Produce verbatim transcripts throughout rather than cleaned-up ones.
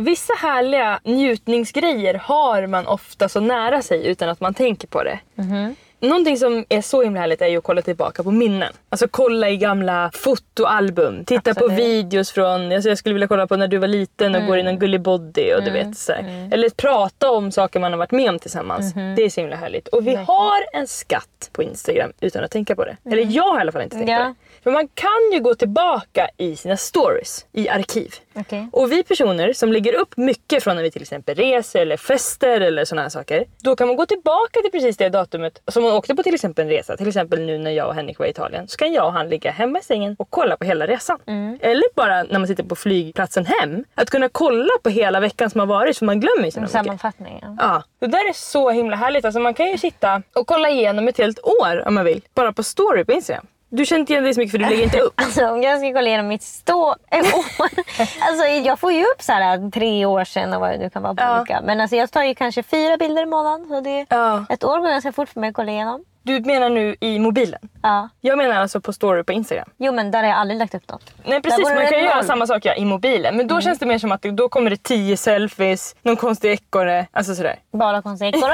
vissa härliga njutningsgrejer har man ofta så nära sig utan att man tänker på det. Mm-hmm. Någonting som är så himla härligt är ju att kolla tillbaka på minnen. Alltså kolla i gamla fotoalbum. Titta Absolut. på videos från... Alltså jag skulle vilja kolla på när du var liten och Mm. går in en gullig body och Mm. du vet så här. Mm. Eller prata om saker man har varit med om tillsammans. Mm-hmm. Det är så himla härligt. Och vi Verkligen. har en skatt på Instagram utan att tänka på det. Eller jag har i alla fall inte tänkt Ja. på det. För man kan ju gå tillbaka i sina stories i arkiv. Okej. Och vi personer som lägger upp mycket från när vi till exempel reser eller fester eller såna här saker. Då kan man gå tillbaka till precis det datumet som man åkte på till exempel en resa. Till exempel nu när jag och Henrik var i Italien. Så kan jag och han ligga hemma i sängen och kolla på hela resan. Mm. Eller bara när man sitter på flygplatsen hem. Att kunna kolla på hela veckan som har varit så man glömmer ju så mycket. Sammanfattningen. Ja, det där är så himla härligt. Alltså man kan ju sitta och kolla igenom ett helt år om man vill. Bara på story på Instagram. Du känner inte igen dig så mycket för du lägger inte upp. Alltså om jag ska kolla igenom mitt stå... alltså jag får ju upp så här tre år sedan och vad det nu kan vara på Ja. olika. Men alltså jag tar ju kanske fyra bilder i månaden. Så det Ja. ett år går ganska fort för mig att kolla igenom. Du menar nu i mobilen? Ja. Jag menar alltså på story på Instagram. Jo men där har jag aldrig lagt upp något. Nej precis, Där går man det kan ju noll. göra samma sak ja, i mobilen. Men då Mm. känns det mer som att det, då kommer det tio selfies, någon konstig ekorre, alltså sådär. Bara konstiga ekorrar.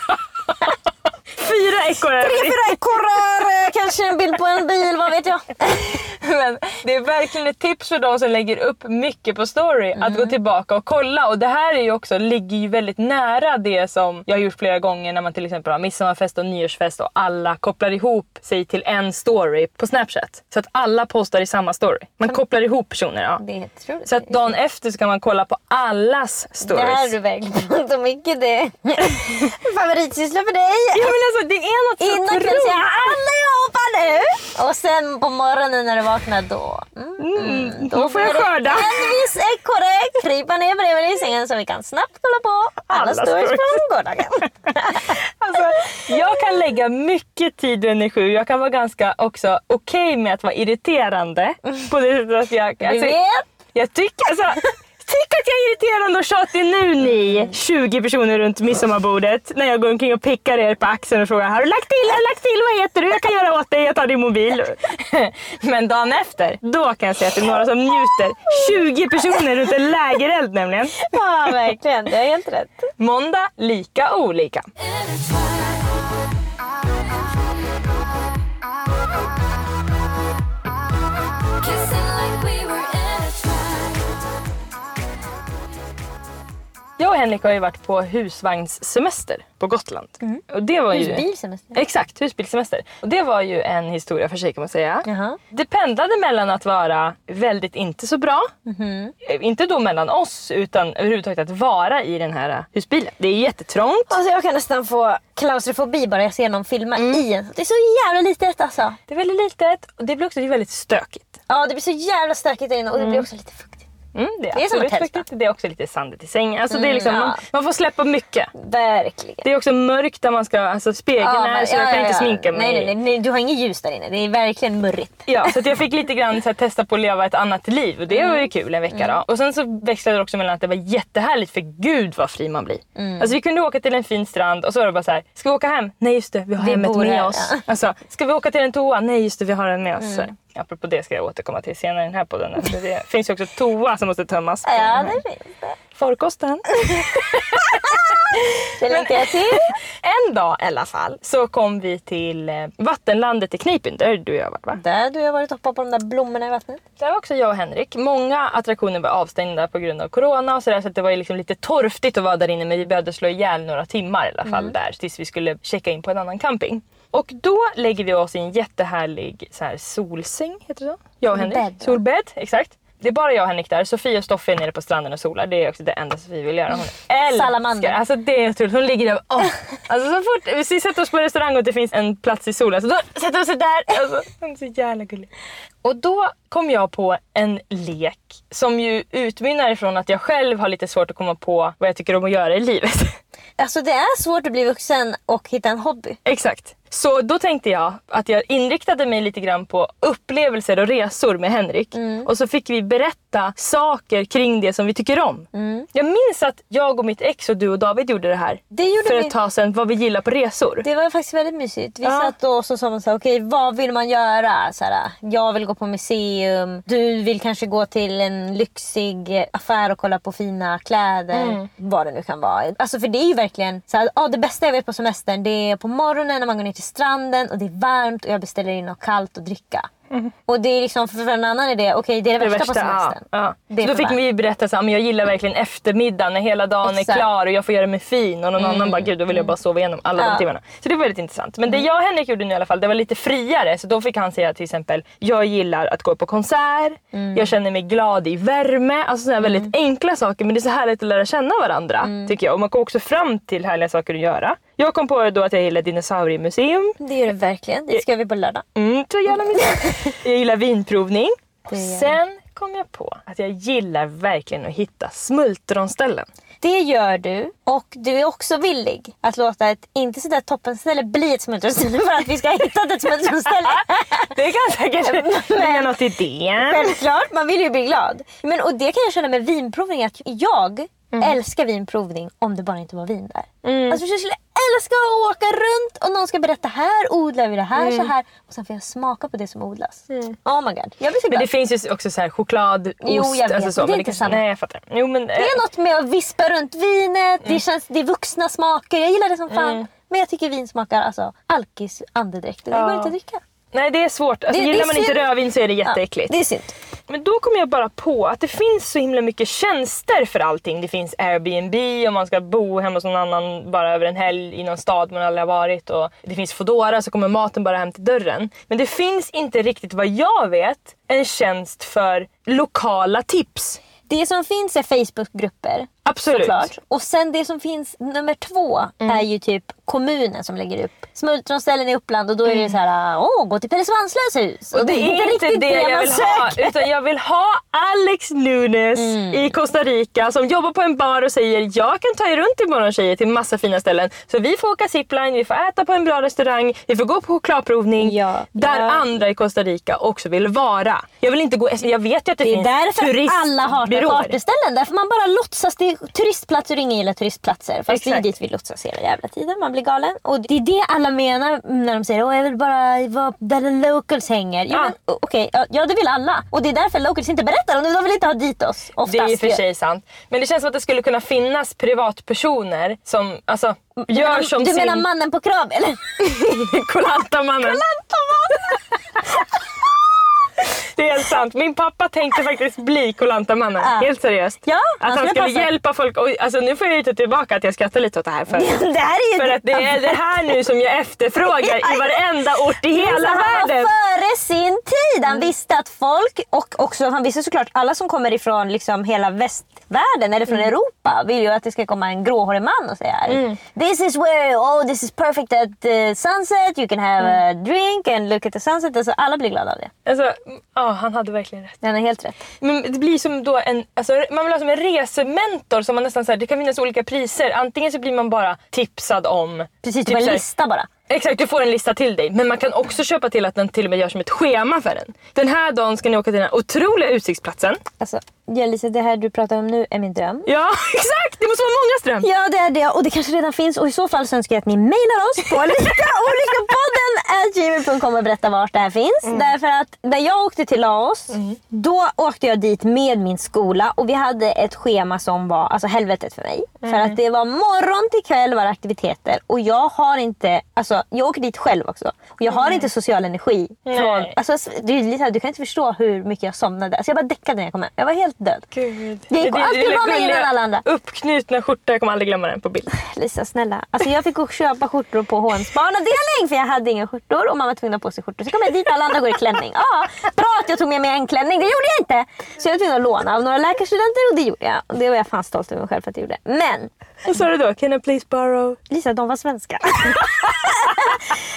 Fyra ekorre! Tre, fyra ekorrar, kanske en bild på en bil, vad vet jag. Men det är verkligen ett tips för de som lägger upp mycket på story Mm. att gå tillbaka och kolla. Och det här är ju också, ligger ju väldigt nära det som jag har gjort flera gånger när man till exempel har midsommarfest och nyårsfest och alla kopplar ihop sig till en story på Snapchat. Så att alla postar i samma story. Man kopplar ihop personer, ja. Det är otroligt. Så att dagen efter så kan man kolla på allas stories. Det här är du verkligen pratat om mycket det. Favoritsyssla för dig. Ja men alltså det är något så Innan kvällen otroligt. säger jag allihopa nu. Och sen på morgonen när du vaknar då. Mm, Mm, då får jag är det skörda. En viss ekorre krypa ner bredvid i sängen så vi kan snabbt kolla på alla, Alla stories stories. från gårdagen. Alltså, jag kan lägga mycket tid och energi. Jag kan vara ganska också okej med att vara irriterande. På det sättet att jag... Du Alltså, vet. jag tycker alltså... Tycker att jag är irriterande och tjatig nu ni tjugo personer runt midsommarbordet när jag går omkring och pickar er på axeln och frågar har du lagt till, har du lagt till, vad heter du? Jag kan göra åt dig, jag tar din mobil. Men dagen efter, då kan jag säga att det är några som njuter. tjugo personer runt en lägereld nämligen. Ja verkligen, det är helt rätt. Måndag, lika olika. Jag och Henrik har ju varit på husvagnssemester på Gotland. Mm. Och det var ju... Husbilsemester. Exakt, husbilsemester. Och det var ju en historia för sig kan man säga. Jaha. Det pendlade mellan att vara väldigt inte så bra. Mhm. Eh, Inte då mellan oss utan överhuvudtaget att vara i den här husbilen. Det är jättetrångt. Alltså jag kan nästan få klaustrofobi bara jag ser någon filma i en. Det är så jävla litet alltså. Det är väldigt litet och det blir också väldigt stökigt. Ja det blir så jävla stökigt där inne och det blir också lite fuktigt. Mm, det är, Det är som absolut ett tälta. stökigt. Det är också lite sandigt i sängen. Alltså det är Mm, liksom, ja. man, man får släppa mycket. Verkligen. Det är också mörkt där man ska, alltså spegeln Ja, är men- så jag ja, kan ja, inte ja. sminka mig. Nej, nej, nej, du har inget ljus där inne. Det är verkligen murrigt. Ja, så att jag fick lite grann så här, testa på att leva ett annat liv. Och det var ju kul en vecka då. Och sen så växlade det också mellan att det var jättehärligt för gud vad fri man blir. Mm. Alltså vi kunde åka till en fin strand och så var det bara så här: ska vi åka hem? Nej just det, vi har Vi hemmet bor med här, oss. ja. Alltså, ska vi åka till en toa? Nej just det, vi har den med oss. Mm. Så här. Apropå det ska jag återkomma till senare i den här podden. För det finns ju också toa som måste tömmas. Ja, det finns det. Farkosten. Det länkar jag till. En dag i alla fall så kom vi till eh, vattenlandet i Kneipen. Där du och jag har varit va? Där du har varit och hoppat på de där blommorna i vattnet. Där var också jag och Henrik. Många attraktioner var avstängda på grund av corona och sådär. Så att det var ju liksom lite torftigt att vara där inne. Men vi behövde slå ihjäl några timmar i alla fall Mm. där. Tills vi skulle checka in på en annan camping. Och då lägger vi oss i en jättehärlig så här, solsäng, heter det så? Jag och Henrik. Solbädd, va? Solbädd, exakt. Det är bara jag och Henrik där. Sofia och Stoffe är nere på stranden och solar. Det är också det enda Sofia vill göra. Hon älskar. Salamander. Alltså det är otroligt. Hon ligger där. Åh. Alltså så fort vi sätter oss på restaurang och det finns en plats i solen. Så då sätter vi oss där. Alltså, hon är så jävla gullig. Och då kom jag på en lek som ju utmynnar ifrån att jag själv har lite svårt att komma på vad jag tycker om att göra i livet. Alltså det är svårt att bli vuxen och hitta en hobby. Exakt. Så då tänkte jag att jag inriktade mig lite grann på upplevelser och resor med Henrik. Mm. Och så fick vi berätta saker kring det som vi tycker om. Mm. Jag minns att jag och mitt ex och du och David gjorde det här. Det gjorde för vi. ett tag sedan, vad vi gillar på resor. Det var faktiskt väldigt mysigt. Vi ja. satt då och så sa man så här, okej, vad vill man göra? Så här, jag vill gå på museum. Du vill kanske gå till en lyxig affär och kolla på fina kläder. Mm. Vad det nu kan vara. Alltså för det är ju verkligen så här, ja, det bästa jag vet på semestern, det är på morgonen när man går ner till stranden och det är varmt och jag beställer in något kallt att dricka. Mm. Och det är liksom, för en annan är det, okej, okay, det är det, det värsta, värsta på semestern. Ja, ja. Det så då fick värt. vi berätta så här, men jag gillar verkligen eftermiddagen när hela dagen Exakt. är klar och jag får göra mig fin och någon mm. annan bara, gud, då vill jag bara sova igenom alla ja. de timmarna. Så det var väldigt intressant. Men mm. det jag och Henrik gjorde nu i alla fall, det var lite friare. Så då fick han säga till exempel, jag gillar att gå på konsert, mm. jag känner mig glad i värme, alltså sådana mm. väldigt enkla saker, men det är så härligt att lära känna varandra, mm. tycker jag. Och man går också fram till härliga saker att göra. Jag kom på då att jag gillar dinosauriemuseum. Det gör det verkligen. Det ska vi på lördag. Mm, så gärna jag gillar vinprovning. Och sen kom jag på att jag gillar verkligen att hitta smultronställen. Det gör du. Och du är också villig att låta ett inte sådär toppenställe bli ett smultronställe för att vi ska hitta ett smultronställe. Det kan säkert lägga något i det. Självklart, man vill ju bli glad. Men, och det kan jag känna med vinprovning, att jag Mm. älskar vinprovning om det bara inte var vin där. Mm. Alltså jag skulle älska att åka runt och någon ska berätta, här odlar vi det här mm. så här. Och sen får jag smaka på det som odlas. Mm. Oh my god. Jag blir så glad. Men det finns ju också så här choklad, ost. Jo, jag vet. Alltså så, det är men inte det samma. Nej, jag fattar. Jo, men, det är något med att vispa runt vinet. Mm. Det, känns, det är vuxna smaker. Jag gillar det som fan. Mm. Men jag tycker vin smakar alltså alkis andedräkt. Det ja. går inte att dricka. Nej, det är svårt. Alltså, det, gillar det man synd. inte rödvin så är det jätteäckligt. Ja, det är synd. Men då kommer jag bara på att det finns så himla mycket tjänster för allting. Det finns Airbnb om man ska bo hemma hos någon annan bara över en helg i någon stad man aldrig har varit. Och det finns Foodora, så kommer maten bara hem till dörren. Men det finns inte riktigt, vad jag vet, en tjänst för lokala tips. Det som finns är Facebookgrupper. Absolut. Såklart. Och sen det som finns nummer två mm. är ju typ kommunen som lägger upp smultronställen i Uppland, och då är det så här, åh, gå till Pelle Svanslös hus. Och, och det, det är inte riktigt det, det jag vill ha, utan jag vill ha Alex Nunes mm. i Costa Rica som jobbar på en bar och säger, jag kan ta er runt imorgon tjejer till massa fina ställen. Så vi får åka zipline, vi får äta på en bra restaurang, vi får gå på chokladprovning ja. där ja. andra i Costa Rica också vill vara. Jag vill inte gå, jag vet ju att det, det finns turistbyråer. Det är därför alla har charterställen, därför man bara låtsas det turistplatser, ingen gillar turistplatser. Fast Exakt. det är dit vi lotsas hela jävla tiden, man blir galen. Och det är det alla menar när de säger, åh, jag vill bara vara där locals hänger. Ja, ja. Men, okay, ja, det vill alla. Och det är därför locals inte berättar om det, de vill inte ha dit oss. Oftast. Det är ju för sig sant. Men det känns som att det skulle kunna finnas privatpersoner som, alltså, du gör menar, som Du sin... menar mannen på krav, eller? Kolantamannen. Kolantamannen. Det är helt sant. Min pappa tänkte faktiskt bli Kolantamannen. Ja. Helt seriöst. Ja, att han skulle passa. hjälpa folk. Och, alltså, nu får jag ju ta tillbaka att jag skrattar lite åt det här. För, det här är ju för att det är det här nu som jag efterfrågar i varenda ort i hela han världen. Han var före sin tid. Han visste att folk, och också han visste såklart alla som kommer ifrån liksom hela västvärlden eller från mm. Europa vill ju att det ska komma en gråhårig man och säga mm. this is where, oh this is perfect at the sunset, you can have mm. a drink and look at the sunset. Alltså, alla blir glada av det. Alltså, ja, han hade verkligen rätt. Han har helt rätt. Men det blir som då en, alltså, man vill ha som en resementor som man nästan så här, det kan finnas olika priser. Antingen så blir man bara tipsad om. Precis, typ en lista bara. Exakt, du får en lista till dig. Men man kan också köpa till att den till och med gör som ett schema för den. Den här dagen ska ni åka till den här otroliga utsiktsplatsen. Alltså, ja, Lisa, det här du pratar om nu är min dröm. Ja, exakt! Det måste vara många dröm. Ja, det är det. Och det kanske redan finns. Och i så fall så önskar jag att ni mejlar oss på likaolika-podden at gmail dot com och berättar vart det här finns. Mm. Därför att när jag åkte till Laos, mm. då åkte jag dit med min skola. Och vi hade ett schema som var alltså helvetet för mig. Mm. För att det var morgon till kväll var aktiviteter. Och jag har inte, alltså jag åker dit själv också. Och jag har mm. inte social energi. Från, alltså, det är lite, du kan inte förstå hur mycket jag somnade. Alltså jag bara däckade när jag kom hem. Jag var helt död. Gud. Jag gick och alltid var med innan alla andra. Uppknutna skjortor, jag kommer aldrig glömma den på bild. Lisa, snälla. Alltså jag fick gå och köpa skjortor på H och M's barnavdelning för jag hade inga skjortor och mamma tvingade på sig skjortor. Så kom jag dit alla andra går i klänning. Ja, bra att jag tog med mig en klänning. Det gjorde jag inte. Så jag tvingade att låna av några läkarstudenter och det gjorde jag. Och det var jag fan stolt över mig själv för att jag gjorde. Men... Vad sa du då? Can I please borrow? Lisa, de var svenska. Hello,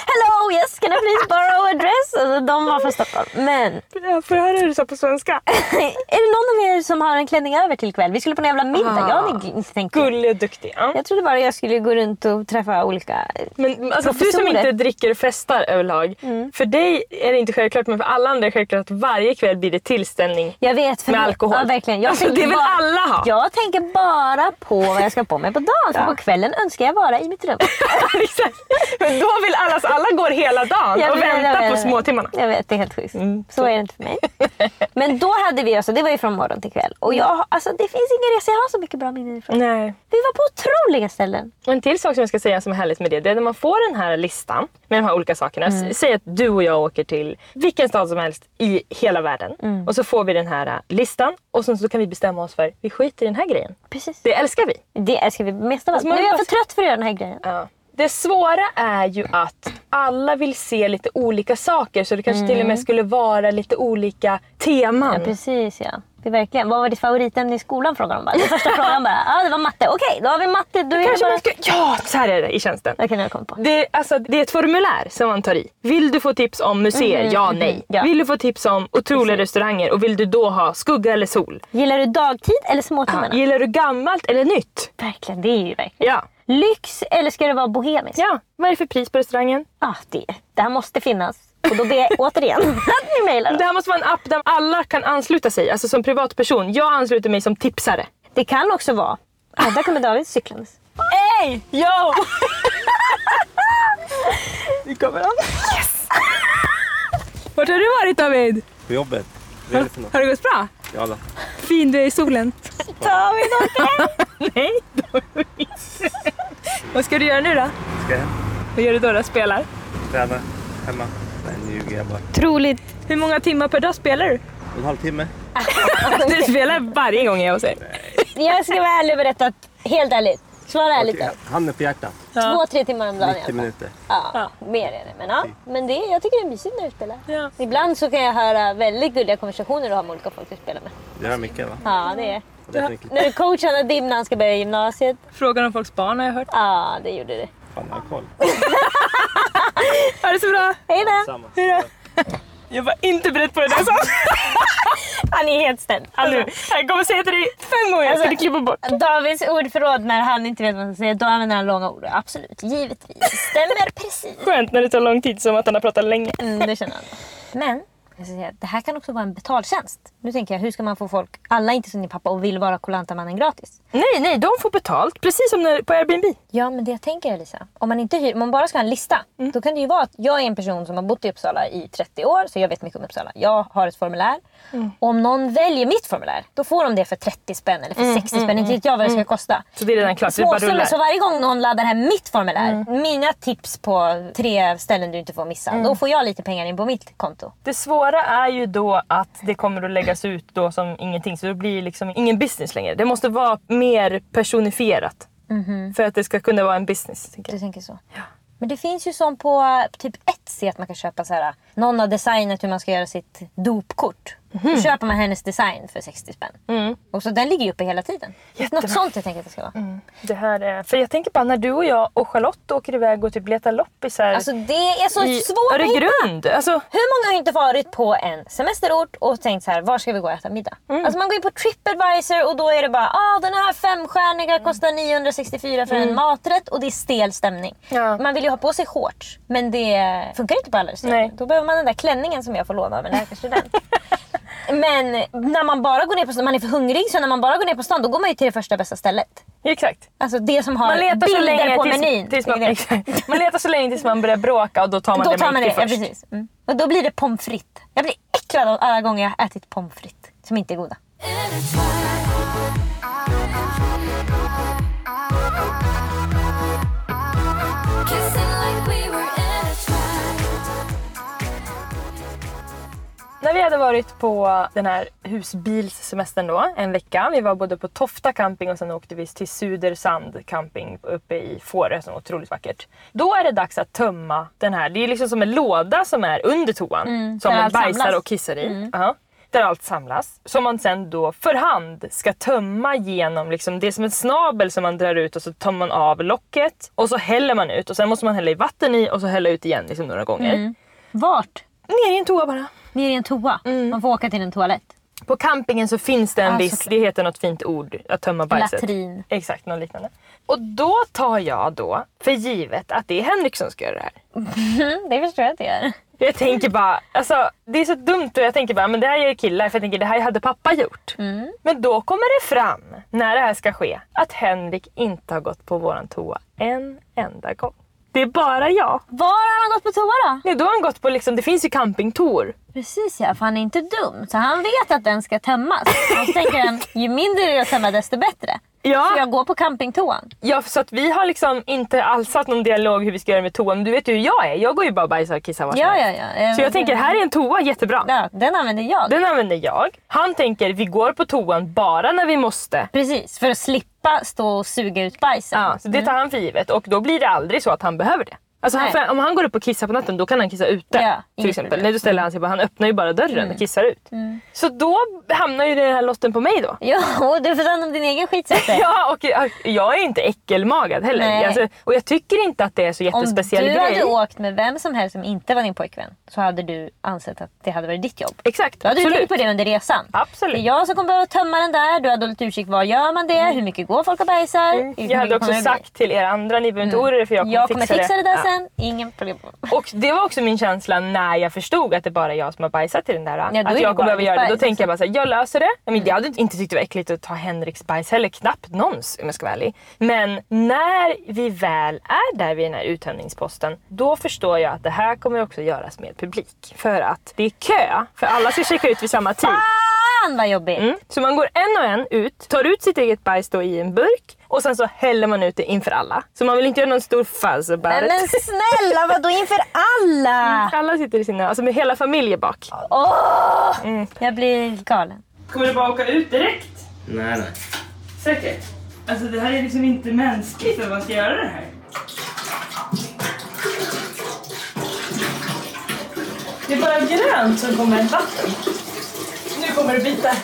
oh yes, can I please borrow a dress? Alltså, de var från Stockholm. Men Jag får höra hur du sa på svenska. är det någon av er som har en klänning över till ikväll? Vi skulle på en jävla middag. Ah, Jag hade inte tänkt. Gullig och duktig. Ja. Jag trodde bara jag skulle gå runt och träffa olika Men alltså, du som inte dricker och festar överlag. Mm. För dig är det inte självklart, men för alla andra är det självklart att varje kväll blir det tillställning. Jag vet, för med det, alkohol. Ja, verkligen. Jag alltså, det vill bara, alla ha. Jag tänker bara på vad jag ska på mig på dagen. Ja. För på kvällen önskar jag vara i mitt rum. Exakt. Men då vill alla, så alla går hela dagen jag och vet, väntar vet, på småtimmarna. Jag vet, det är helt sjukt. Mm. Så är det inte för mig. Men då hade vi, alltså, det var ju från morgon till kväll. Och jag, alltså, det finns ingen resa jag har så mycket bra minnen ifrån. Nej. Vi var på otroliga ställen. Och en till sak som jag ska säga som är härligt med det, det är när man får den här listan med de här olika sakerna. Mm. Säg att du och jag åker till vilken stad som helst i hela världen. Mm. Och så får vi den här listan och sen så kan vi bestämma oss för vi skiter i den här grejen. Precis. Det älskar vi. Det älskar vi mest av allt. Nu är jag för trött för att göra den här grejen. Ja. Det svåra är ju att alla vill se lite olika saker, så det kanske mm. till och med skulle vara lite olika teman. Ja, precis, ja. Det är verkligen. Vad var ditt favoritämne i skolan, frågar de bara. Det första frågan bara, ja ah, det var matte. Okej, okay, då har vi matte. Då är kanske bara... man ska... Ja, så här är det i tjänsten. Det kan jag komma på. Det, alltså, det är ett formulär som man tar i. Vill du få tips om museer? Mm, ja, nej. Mm, ja. Vill du få tips om otroliga precis. Restauranger? Och vill du då ha skugga eller sol? Gillar du dagtid eller småtimmarna? Ja. Gillar du gammalt eller nytt? Verkligen, det är ju verkligen. Ja. Lyx eller ska det vara bohemiskt? Ja, vad är det för pris på restaurangen? Ah, det, det här måste finnas. Och då ber jag återigen att ni mejlar. Det här måste vara en app där alla kan ansluta sig. Alltså som privatperson. Jag ansluter mig som tipsare. Det kan också vara. Ah, där kommer David cyklandes. Hej! Yo! Nu kommer han. Yes! Vart har du varit, David? På jobbet. Har, har det gått bra? Ja då. Fin du är i solen. David, okej? Nej, David. Vad ska du göra nu då? Ska jag hem? Vad gör du då då? Spelar? Träna. Hemma. Nej, nu ljuger jag bara. Troligt. Hur många timmar per dag spelar du? En halvtimme. Du spelar varje gång jag är hos er. Jag ska vara ärlig och berätta att, helt ärligt. Svara ärligt då. Handen på hjärtat. Ja. Två, tre timmar om dagen. nittio minuter. Ja, ja, mer är det. Men, ja. men det, jag tycker det är mysigt när du spelar. Ja. Ibland så kan jag höra väldigt gulliga konversationer du har med olika folk du spelar med. Det är mycket, va? Ja, det är. Det är när du coachar Nadim när han ska börja gymnasiet. Frågan om folks barn har jag hört. Ja, det gjorde det. Fan, jag har koll. Ha det så bra. Hej då. Samma. Hej då. Jag var inte beredd på det där. Han är helt ställd. Alltså, jag kommer säga till dig fem gånger. Jag ska du klippa bort. Davids ordförråd när han inte vet vad han ska säga, då använder han långa ord. Absolut, givetvis. Stämmer precis. Skönt när det tar lång tid, som att han har pratat länge. Mm, det känner han. Men jag ska säga, det här kan också vara en betaltjänst. Nu tänker jag, hur ska man få folk, alla är inte som din pappa och vill vara Koh-Lanta-mannen gratis. Nej, nej, de får betalt. Precis som när, på Airbnb. Ja, men det jag tänker är, Lisa, om man inte hyr, om man bara ska ha en lista, mm. då kan det ju vara att jag är en person som har bott i Uppsala i trettio år, så jag vet mycket om Uppsala. Jag har ett formulär. Mm. Och om någon väljer mitt formulär, då får de det för trettio spänn eller för mm, sextio spänn. Mm, inte vet jag vad det ska mm. kosta. Så det är redan klart, det är bara rullar. Så varje gång någon laddar hem mitt formulär, mm. mina tips på tre ställen du inte får missa, mm. då får jag lite pengar in på mitt konto. Det svåra är ju då att det kommer att läggas ut då som ingenting, så det blir liksom ingen business längre. Det måste vara mer personifierat mm-hmm. för att det ska kunna vara en business. Tänker jag. Du tänker så? Ja. Men det finns ju som på typ Etsy att man kan köpa så här. Någon har designat hur man ska göra sitt dopkort. Mm. Då köper man hennes design för sextio spänn. Mm. Och så den ligger ju uppe hela tiden. Jättebra. Något sånt jag tänker att det ska vara. Mm. Det här är, för jag tänker bara när du och jag och Charlotte åker iväg och typ letar loppisar. Alltså det är så i svårt Öregrund. Alltså. Hur många har inte varit på en semesterort och tänkt så här, var ska vi gå och äta middag? Mm. Alltså man går in på TripAdvisor och då är det bara, ah den här femstjärniga kostar niohundrasextiofyra för mm. en maträtt och det är stel stämning. Ja. Man vill ju ha på sig shorts, men det funkar inte på alla restauranger. Då behöver man den där klänningen som jag får låna av en läkarstudent. Men när man bara går ner på stan, man är för hungrig, så när man bara går ner på stan då går man ju till det första bästa stället. Exakt. Alltså det som har man letar bilder så länge på tills, menyn. Tills man, exakt. Man letar så länge tills man börjar bråka och då tar man då det tar man det, först. ja, precis. Mm. Och då blir det pommes frites. Jag blir äcklad av alla gånger jag har ätit pommes frites som inte är goda. När vi hade varit på den här husbilssemestern då, en vecka. Vi var både på Tofta camping och sen åkte vi till Sudersand camping uppe i Fårö som var otroligt vackert. Då är det dags att tömma den här. Det är liksom som en låda som är under toan. Mm, som man bajsar samlas. Och kissar i. Mm. Uh-huh. där allt samlas. Som man sen då för hand ska tömma genom. Liksom, det är som en snabel som man drar ut och så tar man av locket. Och så häller man ut och sen måste man hälla i vatten i och så hälla ut igen liksom, några gånger. Mm. Vart? Ner i en toa bara. Ner i en toa? Mm. Man får åka till en toalett? På campingen så finns det en Ah, viss, såklart. det heter något fint ord, att tömma bajset. Latrin. Exakt, något liknande. Och då tar jag då för givet att det är Henrik som ska göra det här. Mm, det förstår jag att det gör. Jag tänker bara, alltså det är så dumt och jag tänker bara, men det här gör killar för jag tänker det här hade pappa gjort. Mm. Men då kommer det fram, när det här ska ske, att Henrik inte har gått på våran toa en enda gång. Det är bara jag. Var har han gått på toa då? Nej, då har han gått på liksom, det finns ju campingtour. Precis ja, för han är inte dum. Så han vet att den ska tömmas. Och så tänker han, ju mindre det är att tömma desto bättre. Ja. Så jag går på campingtoan. Ja, så att vi har liksom inte alls haft någon dialog hur vi ska göra med toan. Men du vet ju hur jag är. Jag går ju bara och bajsar och kissar var som Ja, helst. ja, ja. Så jag tänker, här är en toa, jättebra. Ja, den använder jag. Den använder jag. Han tänker, vi går på toan bara när vi måste. Precis, för att slippa stå och suga ut bajsen. Ja, så det tar han för givet. Och då blir det aldrig så att han behöver det. Alltså han, för, om han går upp och kissar på natten, då kan han kissa ute. Ja, till inget exempel. problem. Nej, då ställer han sig bara, han öppnar ju bara dörren Mm. och kissar ut. Mm. Så då hamnar ju den här lotten på mig då. Ja, och du får ta hand om din egen skitsätter. Ja, och jag, jag är inte äckelmagad heller. Nej. Alltså, och jag tycker inte att det är så jättespeciell Om du grej. hade åkt med vem som helst som inte var din pojkvän, så hade du ansett att det hade varit ditt jobb. Exakt, Då hade du absolut. tänkt på det under resan. Absolut. Det är jag som kommer behöva tömma den där. Du hade hållit utkik, vad gör man det? Hur mycket går folk och bajsar? Hur Jag mycket hade också kommer det bli? sagt till er andra, ni behöver inte oroa er för jag kommer, Jag kommer fixa det där Ja. sen. Ingen problem. Och det var också min känsla när jag förstod att det bara är jag som har bajsat i den där. då är att det jag kommer bara behöva ditt göra det. Då bajs, tänker jag bara alltså. så här, jag löser det. Jag, men, jag hade inte tyckt det var äckligt att ta Henriks bajs heller. Knappt någons om jag ska vara ärlig. Men när vi väl är där vid den här uttömningsposten, då förstår jag att det här kommer också göras med publik. För att det är kö. För alla ska checka ut vid samma tid. Fan vad jobbigt. Mm. Så man går en och en ut, tar ut sitt eget bajs då i en burk och sen så häller man ut det inför alla. Så man vill inte göra någon stor fuzz about Nej, it. men snälla, vadå inför alla? Alla sitter i sina, alltså med hela familjen bak. Åh! Mm. Jag blir galen. Kommer du bara åka ut direkt? Nej, nej. Säkert. Alltså det här är liksom inte mänskligt att man ska göra det här. Det är bara grönt som kommer ett vatten. Nu kommer det bita.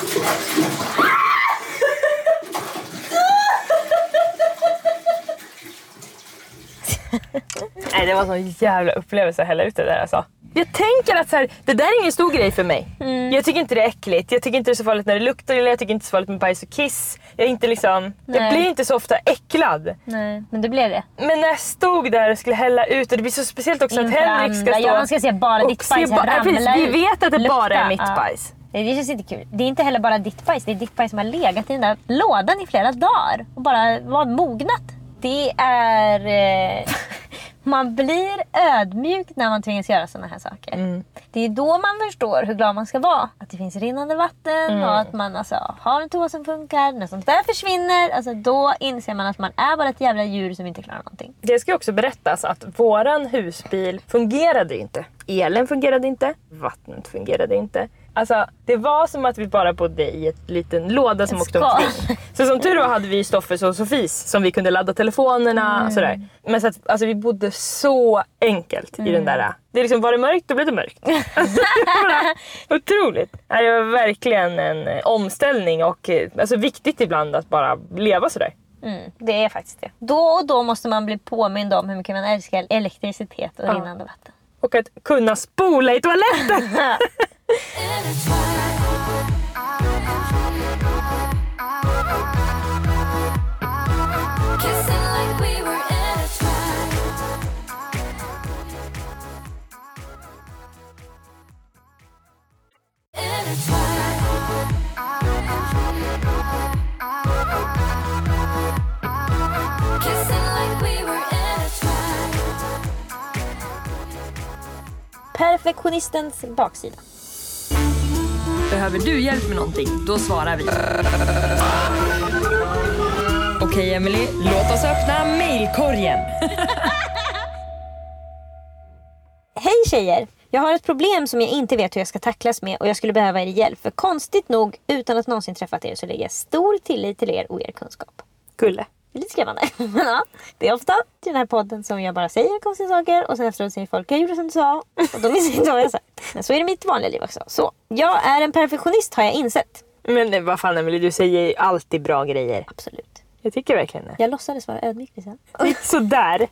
Nej, det var så en jävla upplevelse att hälla ut det där alltså. Jag tänker att så här, det där är ingen stor grej för mig. Mm. Jag tycker inte det är äckligt. Jag tycker inte det är så farligt när det luktar eller jag tycker inte det är så farligt med bajs och kiss. Jag är inte liksom, jag Nej. blir inte så ofta äcklad. Nej, men det blev det. Men när jag stod där och skulle hälla ut och det blir så speciellt också Inför att Henrik ska andra. stå Ja, man ska se bara och ditt bajs se ba- här ja, precis, ramla vi ut. vet att det Lukta, bara är mitt ja. bajs. Det känns inte kul. Det är inte heller bara ditt bajs. Det är ditt bajs som har legat i den där lådan i flera dagar och bara var mognat. Det är... Eh, man blir ödmjuk när man tvingas göra såna här saker. Mm. Det är då man förstår hur glad man ska vara. Att det finns rinnande vatten Mm. och att man alltså, har en toa som funkar. När sånt där försvinner, alltså, då inser man att man är bara ett jävla djur som inte klarar någonting. Det ska också berättas att våran husbil fungerade inte. Elen fungerade inte, vattnet fungerade inte. Alltså, det var som att vi bara bodde i ett liten låda som Ett åkte skal. omkring. Så som tur var hade vi Stoffes och Sofies som vi kunde ladda telefonerna Mm. och sådär. Men så att, alltså, vi bodde så enkelt i den där. Det är liksom, var det mörkt, då blev det mörkt. Alltså, det var bara otroligt. Det var verkligen en eh, omställning och eh, alltså, viktigt ibland att bara leva sådär. Mm, det är faktiskt det. Då och då måste man bli påmind om hur mycket man älskar elektricitet och Ja. rinnande vatten. Och att kunna spola i toaletten. Kissing like we were in a trap. In a trap. Kissing like we were in a trap. Perfektionistens baksida. Behöver du hjälp med någonting? Då svarar vi. Okej, Emily, låt oss öppna mailkorgen. Hej tjejer! Jag har ett problem som jag inte vet hur jag ska tacklas med och jag skulle behöva er hjälp. För konstigt nog, utan att någonsin träffat er så lägger jag stor tillit till er och er kunskap. Gulle. Det är lite skrämmande. Men ja, det är ofta i den här podden som jag bara säger konstiga saker och sen efteråt säger folk jag gjorde som du sa och de minns inte vad jag sagt. Men så är det mitt vanliga liv också. Så, jag är en perfektionist har jag insett. Men vad fan Emelie, du säger alltid bra grejer. Absolut. Jag tycker verkligen det. Jag låtsades vara ödmjuk liksom. Sådär.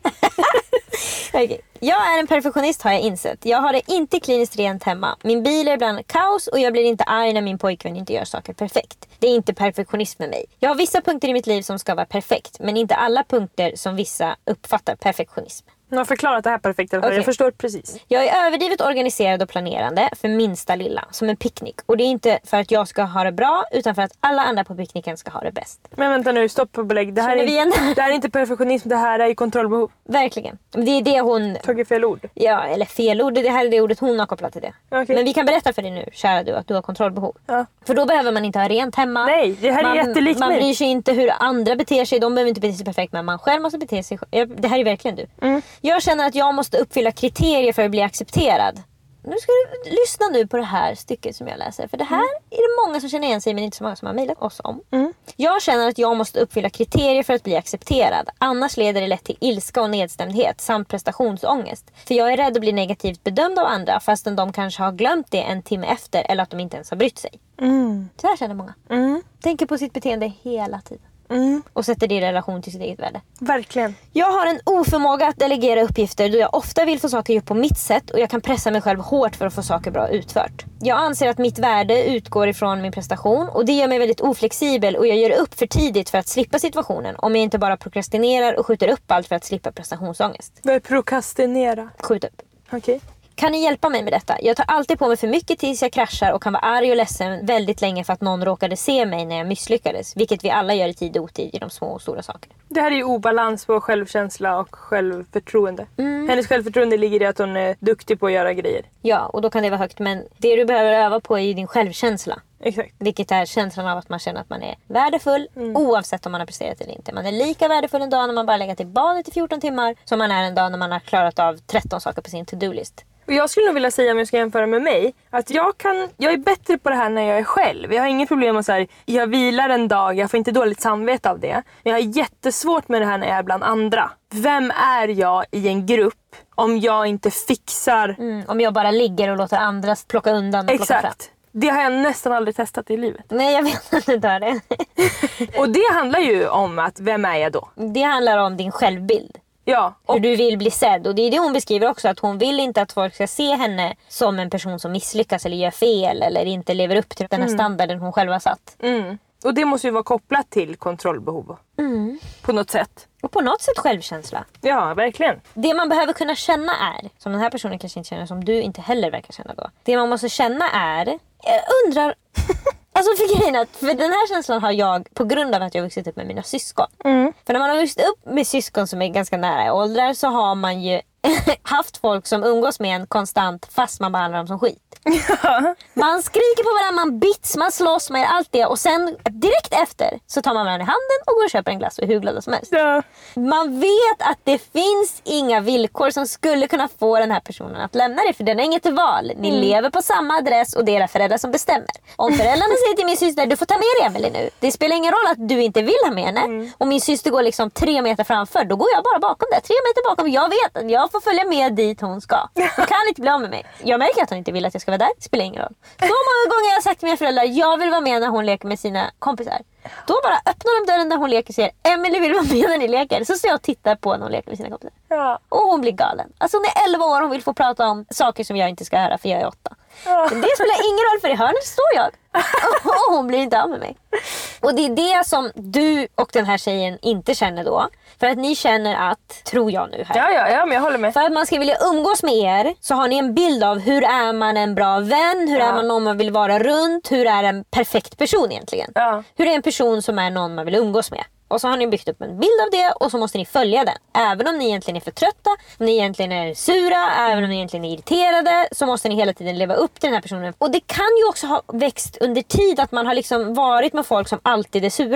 Okej. Jag är en perfektionist har jag insett. Jag har det inte kliniskt rent hemma. Min bil är ibland kaos och jag blir inte arg när min pojkvän inte gör saker perfekt. Det är inte perfektionism med mig. Jag har vissa punkter i mitt liv som ska vara perfekt, men inte alla punkter som vissa uppfattar perfektionism. Jag har förklarat det här perfekt. Okay. Jag förstår precis. Jag är överdrivet organiserad och planerande för minsta lilla, som en picknick. Och det är inte för att jag ska ha det bra, utan för att alla andra på picknicken ska ha det bäst. Men vänta nu, stopp på belägg. Det här, är, det här är inte perfektionism, det här är kontrollbehov. Verkligen. Det är det hon... Tagit fel ord. Ja, eller fel ord. Det här är det ordet hon har kopplat till det. Okay. Men vi kan berätta för dig nu, kära du, att du har kontrollbehov. Ja. För då behöver man inte ha rent hemma. Nej, det här man, är jättelikt Man mig. bryr sig inte hur andra beter sig. De behöver inte bete sig perfekt, men man själv måste bete sig. Det här är verkligen du. Mm. Jag känner att jag måste uppfylla kriterier för att bli accepterad. Nu ska du lyssna nu på det här stycket som jag läser. För det här mm. är det många som känner igen sig, men inte så många som har mejlat oss om. Mm. Jag känner att jag måste uppfylla kriterier för att bli accepterad. Annars leder det lätt till ilska och nedstämdhet samt prestationsångest. För jag är rädd att bli negativt bedömd av andra, fastän de kanske har glömt det en timme efter eller att de inte ens har brytt sig. Mm. Så här känner många. Mm. Tänker på sitt beteende hela tiden. Mm. Och sätter det i relation till sitt eget värde. Verkligen. Jag har en oförmåga att delegera uppgifter då jag ofta vill få saker gjort på mitt sätt och jag kan pressa mig själv hårt för att få saker bra utfört. Jag anser att mitt värde utgår ifrån min prestation och det gör mig väldigt oflexibel och jag gör upp för tidigt för att slippa situationen om jag inte bara prokrastinerar och skjuter upp allt för att slippa prestationsångest. Vad är prokrastinera? Skjut upp. Okej. Okay. Kan ni hjälpa mig med detta? Jag tar alltid på mig för mycket tills jag kraschar och kan vara arg och ledsen väldigt länge för att någon råkade se mig när jag misslyckades. Vilket vi alla gör i tid och otid i de små och stora saker. Det här är ju obalans på självkänsla och självförtroende. Mm. Hennes självförtroende ligger i att hon är duktig på att göra grejer. Ja, och då kan det vara högt. Men det du behöver öva på är ju din självkänsla. Exakt. Vilket är känslan av att man känner att man är värdefull mm. oavsett om man har presterat eller inte. Man är lika värdefull en dag när man bara lägger till badet i fjorton timmar som man är en dag när man har klarat av tretton saker på sin to-do-list. Och jag skulle nog vilja säga, om jag ska jämföra med mig, att jag kan, jag är bättre på det här när jag är själv. Jag har inget problem med så här, jag vilar en dag, jag får inte dåligt samvete av det. Men jag har jättesvårt med det här när jag är bland andra. Vem är jag i en grupp om jag inte fixar... Mm, om jag bara ligger och låter andra plocka undan och plocka fram. Exakt. Det har jag nästan aldrig testat i livet. Nej, jag vet att du inte har det. Och det handlar ju om att, vem är jag då? Det handlar om din självbild. Ja, och hur du vill bli sedd. Och det är det hon beskriver också. Att hon vill inte att folk ska se henne som en person som misslyckas eller gör fel. Eller inte lever upp till den här mm. standarden hon själv har satt. Mm. Och det måste ju vara kopplat till kontrollbehov. Mm. På något sätt. Och på något sätt självkänsla. Ja, verkligen. Det man behöver kunna känna är, som den här personen kanske inte känner, som du inte heller verkar känna då. Det man måste känna är, jag undrar... Alltså för grejen att, för den här känslan har jag på grund av att jag har vuxit upp med mina syskon. Mm. För när man har vuxit upp med syskon som är ganska nära i åldrar så har man ju haft folk som umgås med en konstant fast man behandlar dem som skit. Ja. Man skriker på varandra, man bits, man slåss, man gör allt det och sen direkt efter så tar man varandra i handen och går och köper en glass och är hur glada som helst. Ja. Man vet att det finns inga villkor som skulle kunna få den här personen att lämna det, för den har inget val. Ni mm. lever på samma adress och det är era föräldrar som bestämmer. Om föräldrarna säger till min syster, du får ta med dig Emelie nu. Det spelar ingen roll att du inte vill ha med henne. Mm. Och min syster går liksom tre meter framför, då går jag bara bakom det. Tre meter bakom, jag vet att jag får följa med dit hon ska. Hon kan inte bli av med mig. Jag märker att hon inte vill att jag ska vara där. Det spelar ingen roll. Så många gånger jag har sagt till mina föräldrar, jag vill vara med när hon leker med sina kompisar. Då bara öppnar de dörren där hon leker och säger, Emelie vill vara med när ni leker. Så står jag och tittar på när hon leker med sina kompisar. Ja. Och hon blir galen. Alltså hon är elva år och hon vill få prata om saker som jag inte ska höra för jag är åtta. Ja. Men det spelar ingen roll, för i hörnet står jag. Och hon blir inte av med mig. Och det är det som du och den här tjejen inte känner då. För att ni känner att, tror jag nu här. Ja, ja, ja, men jag håller med. För att man ska vilja umgås med er så har ni en bild av hur är man en bra vän, hur ja. är man någon man vill vara runt, hur är en perfekt person egentligen. Ja. Hur är en person som är någon man vill umgås med. Och så har ni byggt upp en bild av det och så måste ni följa den. Även om ni egentligen är för trötta, om ni egentligen är sura, även om ni egentligen är irriterade, så måste ni hela tiden leva upp till den här personen. Och det kan ju också ha växt under tid att man har liksom varit med folk som alltid är sura.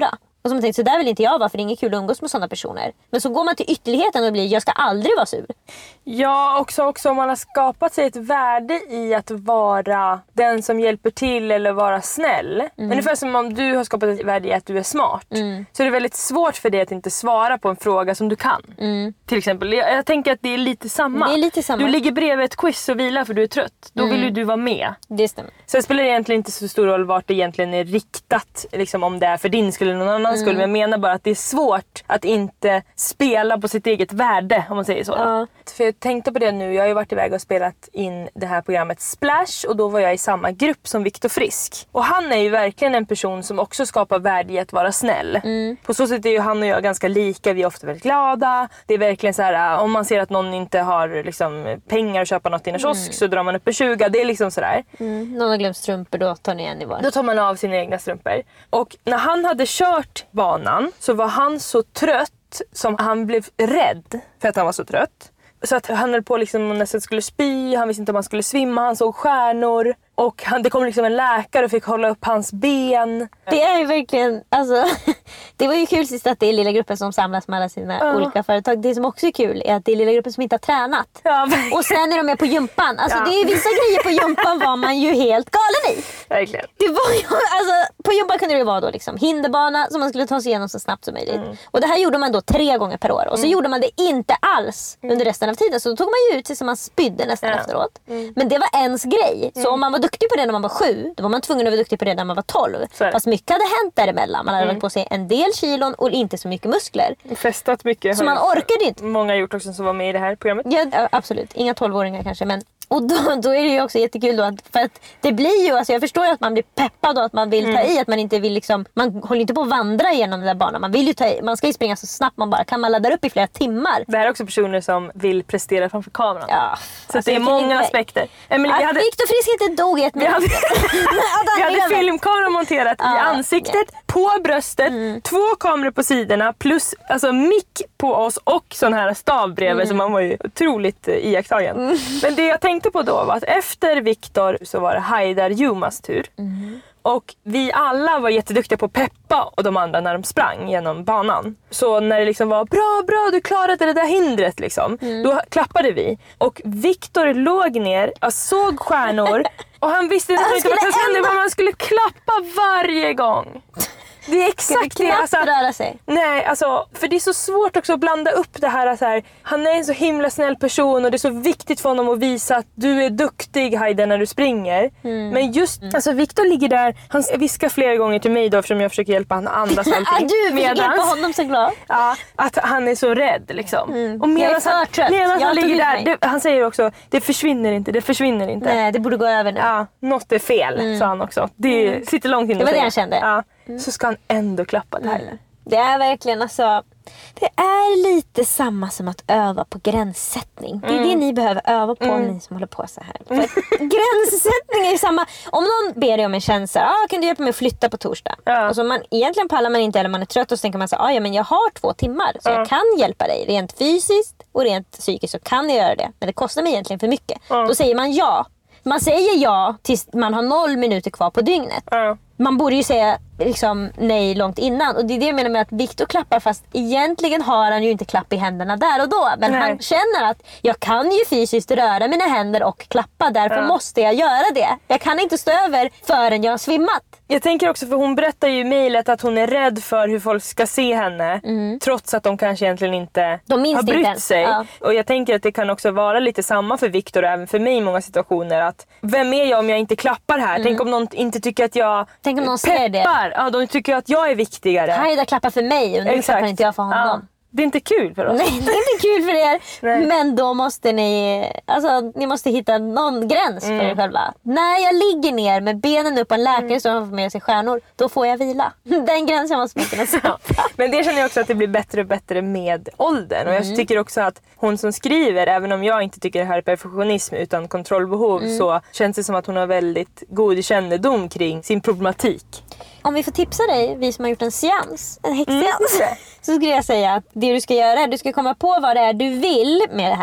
Och så man tänkt, så där vill inte jag vara, för det är inget kul att umgås med sådana personer. Men så går man till ytterligheten och blir, jag ska aldrig vara sur. Ja, också, också om man har skapat sig ett värde i att vara den som hjälper till eller vara snäll. Mm. Ungefär som om du har skapat ett värde i att du är smart. Mm. Så är det väldigt svårt för dig att inte svara på en fråga som du kan. Mm. Till exempel, jag, jag tänker att det är lite samma. Det är lite samma. Du ligger bredvid ett quiz och vilar för du är trött. Då mm. vill ju du vara med. Det stämmer. Så det spelar egentligen inte så stor roll vart det egentligen är riktat. Liksom om det är för din skull eller någon annan mm. skull. Men jag menar bara att det är svårt att inte spela på sitt eget värde, om man säger så. Ja. För jag tänkte på det nu. Jag har ju varit iväg och spelat in det här programmet Splash. Och då var jag i samma grupp som Viktor Frisk. Och han är ju verkligen en person som också skapar värde i att vara snäll. Mm. På så sätt är ju han och jag ganska lika. Vi är ofta väldigt glada. Det är verkligen så här, om man ser att någon inte har liksom, pengar att köpa något i en kiosk mm. så drar man upp en tjugo. Det är liksom sådär. Mm. Någon har glömt strumpor, då tar ni en i var. Då tar man av sina egna strumpor. Och när han hade kört banan så var han så trött som han blev rädd för att han var så trött. Så att han höll på liksom och nästan skulle spy, han visste inte om han skulle svimma, han såg stjärnor. Och han, det kom liksom en läkare och fick hålla upp hans ben. Det är ju verkligen, alltså, det var ju kul sist att det är lilla gruppen som samlas med alla sina uh. olika företag. Det som också är kul är att det är lilla gruppen som inte har tränat. Ja, och sen är de med på gympan. Alltså ja. Det är vissa grejer på gympan var man ju helt galen i. Verkligen. Det var ju, alltså, på gympan kunde det vara då liksom hinderbana som man skulle ta sig igenom så snabbt som möjligt. Mm. Och det här gjorde man då tre gånger per år. Och så mm. gjorde man det inte alls mm. under resten av tiden. Så då tog man ju ut sig så man spydde nästan ja. efteråt. Mm. Men det var ens grej. Så mm. om man var duktig på det när man var sju, då var man tvungen att vara duktig på det när man var tolv. Fast mycket hade hänt däremellan. Man hade mm. lagt på sig en del kilon och inte så mycket muskler. Festat mycket. Så man orkade inte. Många har gjort också som var med i det här programmet. Ja, absolut. Inga tolvåringar kanske, men och då, då är det ju också jättekul då att, för att det blir ju, alltså jag förstår ju att man blir peppad och att man vill mm. ta i, att man inte vill liksom, man håller inte på att vandra genom den där banan, man vill ju ta i, man ska ju springa så snabbt man bara kan, man laddar upp i flera timmar. Det här är också personer som vill prestera framför kameran. Ja. Så alltså, det är många inte... aspekter. Emily, vi hade... Viktor Frisk inte dog i ett minut. Vi hade, vi hade filmkamera monterat ja. i ansiktet, yeah. på bröstet, mm. två kameror på sidorna plus alltså mick på oss och sån här stavbrev mm. som man var ju otroligt iakttagen. Mm. Men det jag tänkte på då var att efter Viktor så var det Haidar Jumas tur. Mm. Och vi alla var jätteduktiga på att peppa och de andra när de sprang genom banan. Så när det liksom var bra, bra, du klarade det där hindret liksom. Mm. Då klappade vi. Och Viktor låg ner, jag såg stjärnor och han visste inte vad som hände, men man skulle klappa varje gång. Det är exakt det. Alltså, röra sig. Nej, alltså, för det är så svårt också att blanda upp det här, så här. Han är en så himla snäll person och det är så viktigt för honom att visa att du är duktig, Haidar, när du springer. Mm. Men just, mm. alltså Viktor ligger där, han viskar flera gånger till mig då eftersom jag försöker hjälpa honom andas allting. Ah, du vill hjälpa honom så glad. Ja, att han är så rädd liksom. Mm. Och medan han, medan han ligger där, det, han säger också, det försvinner inte, det försvinner inte. Nej, det borde gå över nu. Ja, något är fel, mm. sa han också. Det mm. sitter långt inne. Det var det han kände. Ja. Mm. Så ska han ändå klappa det här. Mm. Det är verkligen alltså, det är lite samma som att öva på gränssättning. Det är mm. det ni behöver öva på, mm. ni som håller på så här. För gränssättning är ju samma. Om någon ber dig om en tjänst, ah, kan du hjälpa mig att flytta på torsdag? Ja. Och så man, egentligen pallar man inte eller man är trött och så tänker man så ah, ja, men jag har två timmar så ja. jag kan hjälpa dig. Rent fysiskt och rent psykiskt så kan jag göra det. Men det kostar mig egentligen för mycket. Ja. Då säger man ja. Man säger ja tills man har noll minuter kvar på dygnet. Ja. Man borde ju säga liksom nej långt innan. Och det är det jag menar med att Viktor klappar, fast egentligen har han ju inte klapp i händerna där och då. Men nej. han känner att jag kan ju fysiskt röra mina händer och klappa. Därför ja. måste jag göra det. Jag kan inte stå över förrän jag har svimmat. Jag tänker också, för hon berättar ju i mejlet att hon är rädd för hur folk ska se henne. Mm. Trots att de kanske egentligen inte de har brytt inte. sig. Ja. Och jag tänker att det kan också vara lite samma för Viktor och även för mig i många situationer. Att vem är jag om jag inte klappar här? Mm. Tänk om någon inte tycker att jag Tänk om någon ser det. Ja, de tycker att jag är viktigare. Haidar klappar för mig och nu Exakt. klappar inte jag för honom. Ja. Det är inte kul för oss. Nej, det är inte kul för er. Nej. Men då måste ni, alltså, ni måste hitta någon gräns mm. för er själva. När jag ligger ner med benen upp på en läkare mm. så har får med sig stjärnor, då får jag vila. Den gränsen måste man kunna sätta. Men det känner jag också att det blir bättre och bättre med åldern. Och jag mm. tycker också att hon som skriver, även om jag inte tycker det här är perfektionism utan kontrollbehov, mm. så känns det som att hon har väldigt god kännedom kring sin problematik. Om vi får tipsa dig, vi som har gjort en seans, en häxseans, mm. så skulle jag säga att det du ska göra är att du ska komma på vad det är du vill med det här.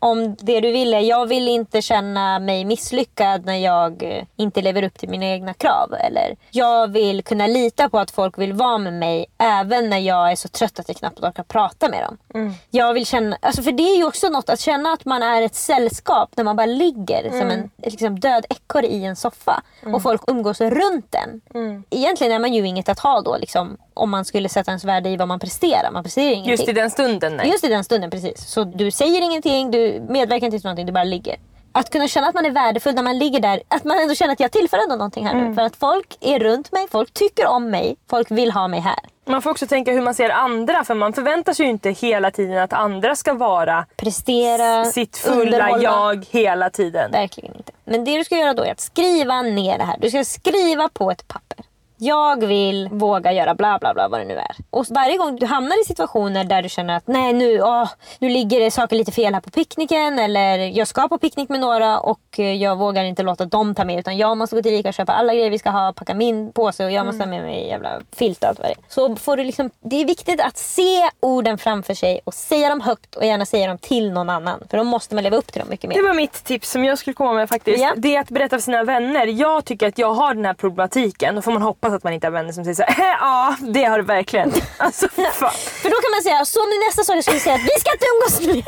om det du vill är, jag vill inte känna mig misslyckad när jag eh, inte lever upp till mina egna krav. Eller jag vill kunna lita på att folk vill vara med mig även när jag är så trött att jag knappt orkar prata med dem. Mm. Jag vill känna, alltså för det är ju också något att känna att man är ett sällskap när man bara ligger mm. som en liksom, död ekorre i en soffa mm. och folk umgås runt den. Mm. Egentligen är man ju inget att ha då liksom, om man skulle sätta ens värde i vad man presterar. Man presterar ingenting. Just i den stunden, nej. Just i den stunden, precis. Så du säger ingenting, du medverkar inte till någonting, du bara ligger. Att kunna känna att man är värdefull när man ligger där. Att man ändå känner att jag tillför ändå någonting här mm. nu. För att folk är runt mig, folk tycker om mig, folk vill ha mig här. Man får också tänka hur man ser andra, för man förväntar sig ju inte hela tiden att andra ska vara prestera, sitt fulla jag hela tiden. Verkligen inte. Men det du ska göra då är att skriva ner det här. Du ska skriva på ett papper. Jag vill våga göra bla bla bla vad det nu är. Och varje gång du hamnar i situationer där du känner att nej nu, åh, nu ligger det saker lite fel här på picknicken. Eller jag ska på picknick med några och jag vågar inte låta dem ta med. Utan jag måste gå till Ica och köpa alla grejer vi ska ha. Packa min påse och jag måste ha med mig jävla filt och allt vad det är. Så får du liksom, det är viktigt att se orden framför sig och säga dem högt och gärna säga dem till någon annan. För då måste man leva upp till dem mycket mer. Det var mitt tips som jag skulle komma med faktiskt. Ja. Det är att berätta för sina vänner. Jag tycker att jag har den här problematiken. Då får man hoppas att man inte har vänner som säger så här, ja, det har du verkligen. Alltså, fan. För då kan man säga, så nu nästa sak jag skulle säga att vi ska inte umgås mer.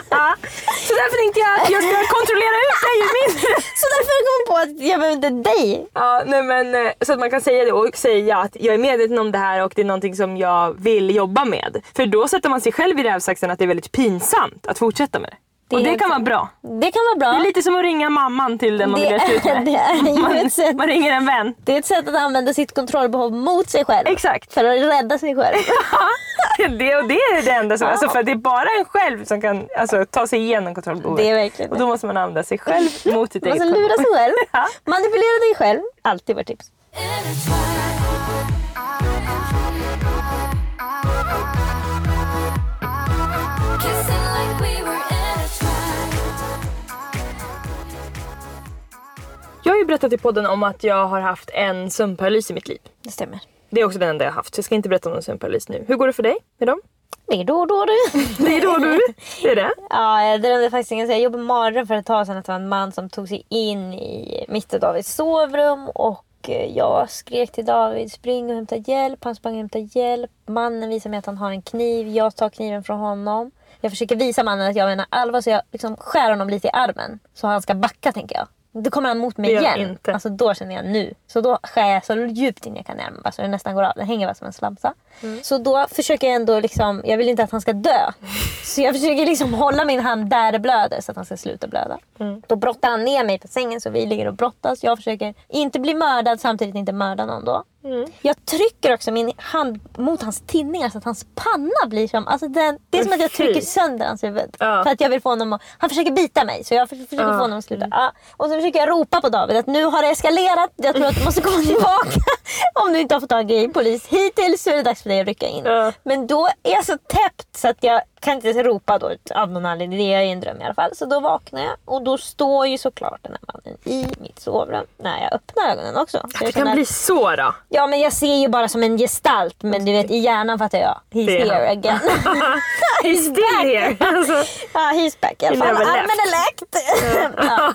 Så därför tänkte jag att jag ska kontrollera ut dig i min. Så därför kom jag på att jag behöver inte dig. Ja, nej men så att man kan säga det och säga att jag är medveten om det här och det är någonting som jag vill jobba med. För då sätter man sig själv i rävsaxen att det är väldigt pinsamt att fortsätta med det. Det och det kan vara bra. Det kan vara bra. Det är lite som att ringa mamman till den man det vill ut med. Det är man, ett sätt, man ringer en vän. Det är ett sätt att använda sitt kontrollbehov mot sig själv. Exakt. För att rädda sig själv. det, och det är det enda som... Ja. Alltså för det är bara en själv som kan alltså, ta sig igenom kontrollbehovet. Det är verkligen. Och då måste man använda sig själv mot sitt eget. Man måste lura sig själv. Ja. Manipulera dig själv. Alltid vårt tips. Jag har ju berättat i podden om att jag har haft en sömnparalys i mitt liv. Det stämmer. Det är också den enda jag har haft, så jag ska inte berätta om någon sömnparalys nu. Hur går det för dig med dem? Det är då och då du. Det är då och då du? Det är det? Ja, jag drömde faktiskt inget. Jag jobbade mardröm för ett tag sedan att det var en man som tog sig in i mitt och Davids sovrum och jag skrek till David, spring och hämta hjälp. Han sprang och hämtade hjälp. Mannen visar mig att han har en kniv. Jag tar kniven från honom. Jag försöker visa mannen att jag menar allvar, så jag liksom skär honom lite i armen. Så han ska backa, tänker jag. Då kommer han mot mig det igen. Inte. Alltså då känner jag nu. Så då skär jag så djupt in jag kan i armen. Bara så det nästan går av. Den hänger bara som en slamsa. Mm. Så då försöker jag ändå liksom, jag vill inte att han ska dö. Så jag försöker liksom hålla min hand där det blöder så att han ska sluta blöda. Mm. Då brottar han ner mig på sängen så vi ligger och brottas. Jag försöker inte bli mördad, samtidigt inte mörda någon då. Mm. Jag trycker också min hand mot hans tinningar så att hans panna blir som, alltså den, det är som att jag trycker sönder hans huvud. Ja. För att jag vill få honom att, han försöker bita mig så jag försöker ja. få honom att sluta. Mm. Ja. Och så försöker jag ropa på David att nu har det eskalerat. Jag tror att du måste komma tillbaka. Om du inte har fått tag i polis hittills så är det dags för dig att rycka in. Ja. Men då är jag så täppt så att jag kan inte ropa då av någon anledning. Det är en dröm i alla fall. Så då vaknar jag och då står ju såklart den här mannen i mitt sovrum när jag öppnar ögonen också. Så det kan att, bli så då. Ja, men jag ser ju bara som en gestalt. Men du vet, i hjärnan fattar jag. He's det here han. again. He's still here. Alltså, ja, he's back i alla fall. Armen är läkt. Ja.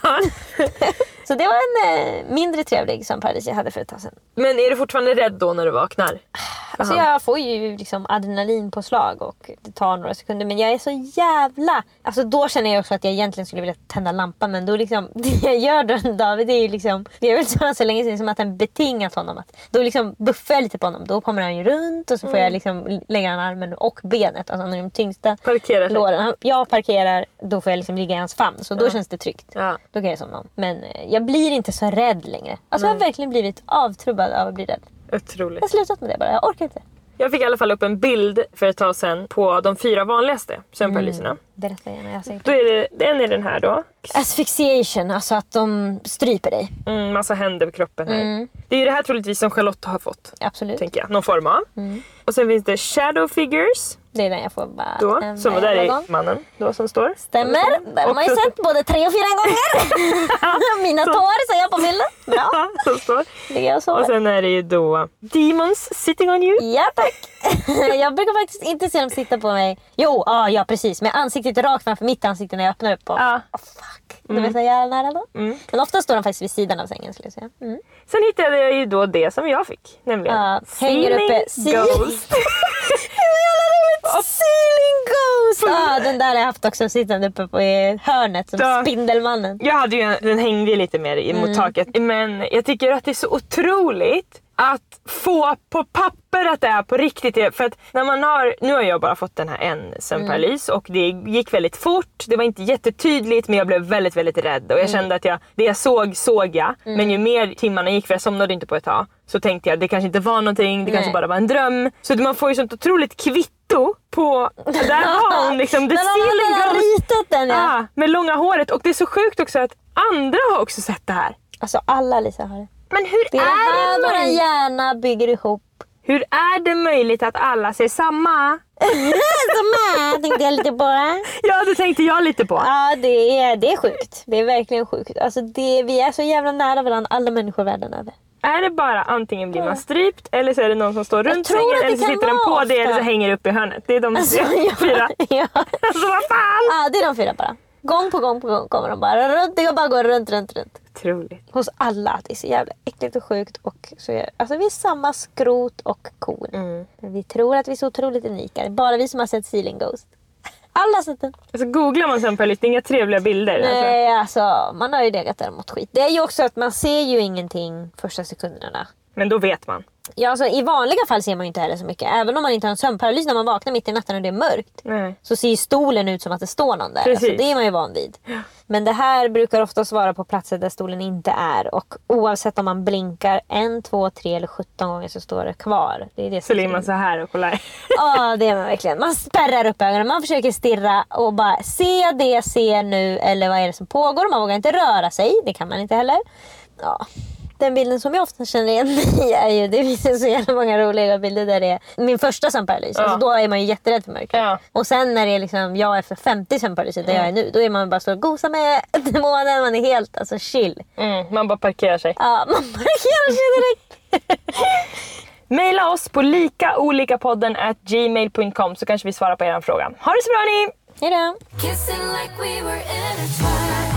Så det var en eh, mindre trevlig som paralys jag hade för ett tag sedan. Men är du fortfarande rädd då när du vaknar? Alltså jag får ju liksom adrenalinpåslag och det tar några sekunder. Men jag är så jävla... Alltså då känner jag också att jag egentligen skulle vilja tända lampan. Men då liksom, det jag gör då David, det är ju liksom... Det är väl så, så länge sedan som att han betingat honom. Att då liksom buffar jag lite på honom. Då kommer han ju runt och så får mm. jag liksom lägga han armen och benet. Alltså han är de tyngsta parkerar låren. Jag parkerar, då får jag liksom ligga i hans famn. Så då ja. känns det tryggt. Ja. Då kan jag som någon. Men jag blir inte så rädd längre. Alltså jag har verkligen blivit avtrubbad av att bli rädd. Otroligt. Jag har slutat med det bara, jag orkar inte. Jag fick i alla fall upp en bild för ett tag sedan på de fyra vanligaste sömnparalyserna. Mm. Berätta gärna, jag säger då är det, en är den här då. Asphyxiation, alltså att de stryper dig. Mm, massa händer på kroppen här. Mm. Det är ju det här troligtvis som Charlotte har fått. Absolut. Tänker jag, någon form av. Mm. Och sen finns det shadow figures. Det är den jag får bara... Då, en som var där varje är gång. mannen då som står. Stämmer. Den har man ju Och så- sett både tre och fyra gånger. Mina tår ser jag på bilden. Bra. Som står. Ligger jag och sover. Och sen är det ju då Demons sitting on you. Ja tack. Jag brukar faktiskt inte se dem sitta på mig. Jo, ah, ja precis. Med ansiktet rakt framför mitt ansikte när jag öppnar upp. Och, Ja. oh, fuck. Det vill säga nära då. Mm. Men ofta står de faktiskt vid sidan av sängen skulle jag säga. Mm. Sen hittade jag ju då det som jag fick. Nämligen Ja, hänger uppe. Ceiling Ghost. Ceiling Ghost! Ah, den där har jag haft också sittande uppe på i hörnet som Ja. Spindelmannen. Jag hade ju en, den hängde ju lite mer Mm. mot taket. Men jag tycker att det är så otroligt att få på papper att det är på riktigt. För att när man har, nu har jag bara fått den här en sömnparalys Mm. och det gick väldigt fort. Det var inte jättetydligt men jag blev väldigt väldigt rädd. Och jag Mm. kände att jag, det jag såg, såg jag. Men ju mer timmarna gick, för jag somnade inte på ett tag, så tänkte jag det kanske inte var någonting, det kanske Nej. bara var en dröm. Så man får ju sånt otroligt kvitto på, där har hon liksom the Men hon ceiling hade ghost. ritat den ja. Ah, med långa håret. Och det är så sjukt också att andra har också sett det här. Alltså alla Lisa har det. Men hur Det är det är här det vår möjligt? hjärna bygger ihop. Hur är det möjligt att alla ser samma? Samma tänkte jag lite på. Ja, det tänkte jag lite på. Ja, det är, det är sjukt. Det är verkligen sjukt. Alltså det, vi är så jävla nära varandra, alla människor världen över. Är det bara antingen blir man strypt eller så är det någon som står runt tror sängen att det eller så kan sitter den på vara det eller så ofta. hänger det upp i hörnet. Det är de Alltså, tre, ja, fyra. ja. Alltså vad fan! Ja, det är de fyra bara. Gång på gång på gång kommer de bara runt. Det bara går runt, runt, runt. Otroligt. Hos alla. Det är så jävla äckligt och sjukt. Och så är, alltså vi är samma skrot och korn. Mm. Men vi tror att vi är så otroligt unika. Det är bara vi som har sett Ceiling Ghost. Alla har sett den. Alltså googlar man sen på lite, inga trevliga bilder. Alltså. Nej, alltså man har ju legat där mot skit. Det är ju också att man ser ju ingenting första sekunderna. Men då vet man. Ja, alltså, i vanliga fall ser man ju inte heller så mycket. Även om man inte har en sömnparalys när man vaknar mitt i natten och det är mörkt. Nej. Så ser ju stolen ut som att det står någon där. Precis. Alltså, det är man ju van vid. Men det här brukar ofta vara på platser där stolen inte är. Och oavsett om man blinkar en, två, tre eller sjutton gånger så står det kvar. Det är det Så som ligger man så här och kollar. Ja, det är man verkligen. Man spärrar upp ögonen. Man försöker stirra och bara se det jag ser nu. Eller vad är det som pågår. Man vågar inte röra sig. Det kan man inte heller. Ja. Den bilden som jag ofta känner igen mig är ju, det finns så jävla många roliga bilder där det är min första sömnparalys. Ja. Alltså då är man ju jätterädd för mörkret. Ja. Och sen när det är liksom jag efter femtio sömnparalyser där jag är nu, då är man bara så och gosar med demonen, man är helt alltså chill. Mm, man bara parkerar sig. Ja, man parkerar sig direkt. Maila oss på likaolikapodden at gmail dot com så kanske vi svarar på er fråga. Ha det så bra ni! Hejdå. Kissing like we were intertwined.